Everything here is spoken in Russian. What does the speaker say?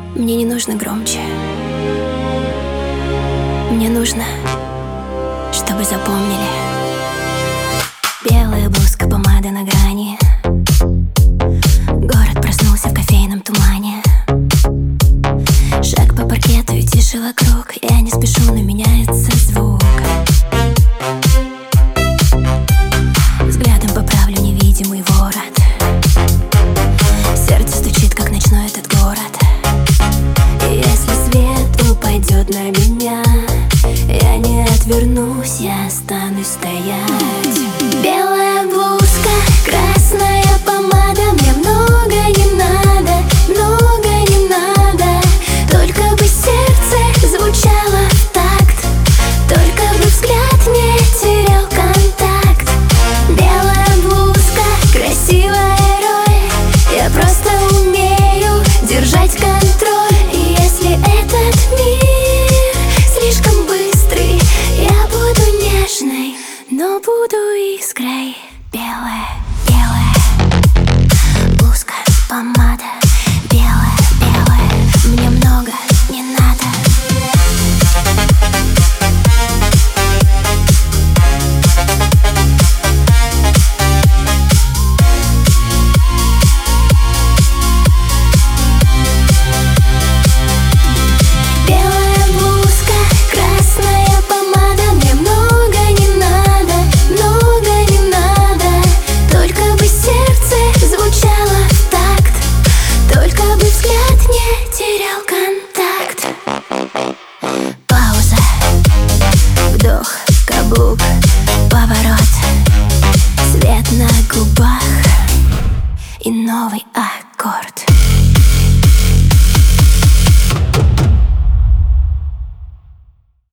Мне не нужно громче. Мне нужно, чтобы запомнили. Белая блузка, помада на грани. Город проснулся в кофейном тумане. Шаг по паркету и тише вокруг. Я не спешу, но меняется звук. Взглядом поправлю невидимый ворот. Сердце стучит, как ночной этот город. И если свет упадет на меня, я не отвернусь, я останусь стоять. Белая блузка, красная помада. Мне много не надо, много не надо. Только бы сердце звучало в такт, только бы взгляд не терял контакт. Белая блузка, красивая роль. Я просто умею держать контроль. И если этот мир слишком быстрый, я буду нежной, но буду искрой. Белая, белая блузка, помада. Белая, белая, мне много не надо. Белая блузка, красная помада. Мне много не надо, много не надо. Только бы сердце звучало в такт, только бы взгляд не терял контакт. Пауза, вдох, каблук, поворот, свет на губах и новый аккорд.